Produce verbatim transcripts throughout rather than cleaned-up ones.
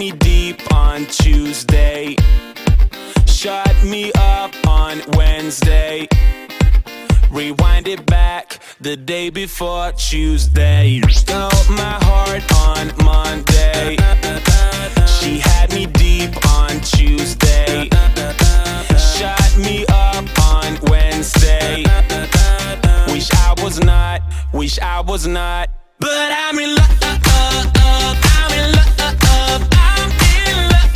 me deep on Tuesday, shut me up on Wednesday, rewind it back the day before Tuesday. Stole my heart on Monday, she had me deep on Tuesday, shut me up on Wednesday. Wish I was not, wish I was not, but I'm in love, I'm in love, I'm in love, I'm in love,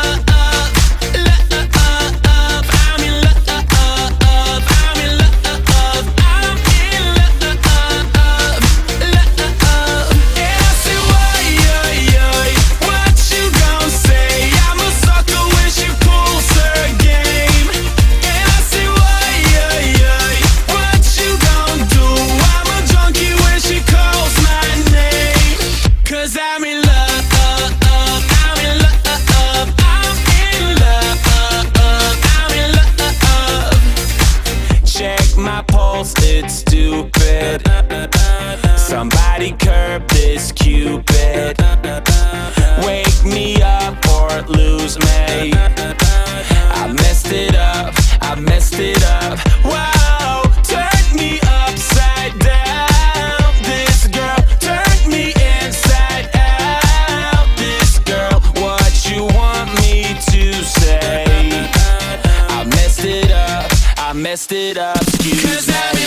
I'm in love, I'm in love. And I say, why, what you gon' say? I'm a sucker when she pulls her game. And I say, why, what you gon' do? I'm a junkie when she calls my name. Cause I'm in love, I'm in love, I'm in love, I'm in love. Check my pulse, it's stupid. Somebody curb this Cupid. Wake me up or lose me. I messed it up, I messed it up. Wow, turn me upside down. This girl turned me inside out. This girl, what you want me to say? I messed it up, I messed it up. Excuse me.